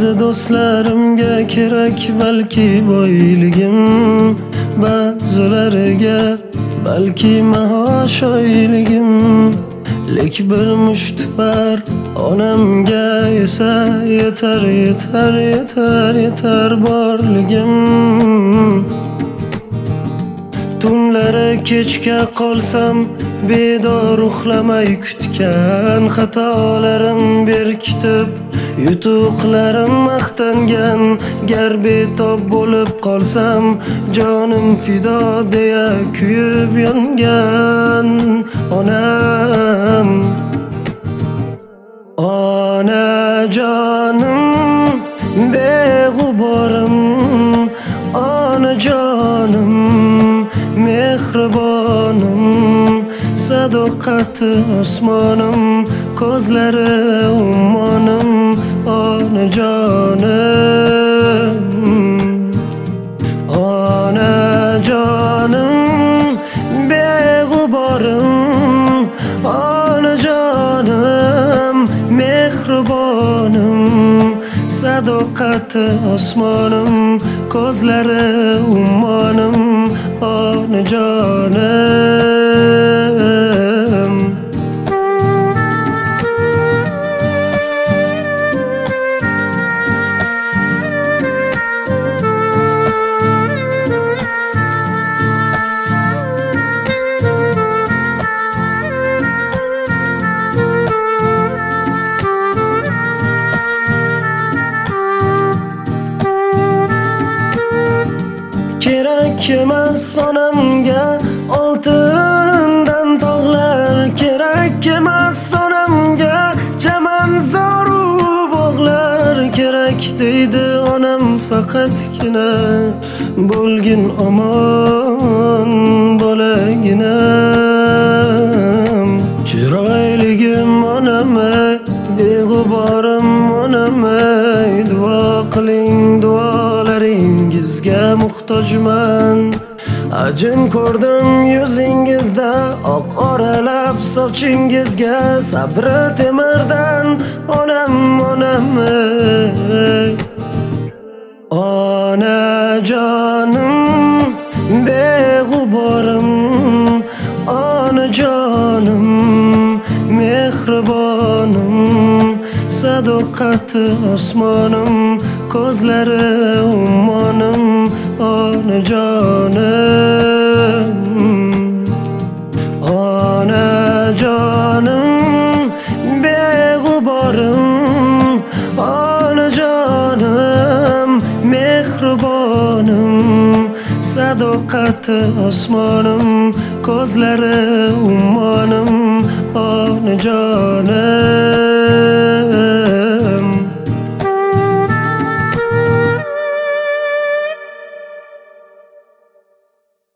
Ba'zi do'stlarimga kerak balki boyligim, ba'zilariga balki maosh oyligim. Lek bir mushtipar onamga esa yetar, yetar, yetar, yetar borligim. Tunlari kechga qolsam bedor uxlamay kutgan xatolarim berkitib, yutuqlarim maqtangan. Gar betob bo'lib qolsam jonim fido deya kuyib yongan onam. Onajonim beg'uborim, onajonim mehribonim, sadoqati osmonim, ko'zlari ummonim, onajonim. Onajonim beg'uborim, onajonim mehribonim, sadoqati osmonim, ko'zlari ummonim, onajonim. Kerak emas onamga oltindan tog'lar, kerak emas onamga chamanzoru bog'lar. Kerak deydi onam faqatgina bo'lgin omon bolaginam. Chiroyligim onam ey, beg'uborim onam ey, duo qiling duolaringizga muhtojman. Ajin ko'rdim yuzingizda, oq oralab sochingizga, sabri temirdan onam, onam ey. Onajonim beg'uborim, onajonim mehribonim, sadoqati osmonim, ko'zlari ummonim, onajonim. Onajonim beg'uborim, onajonim mehribonim, sadoqati osmonim, ko'zlari ummonim, onajonim.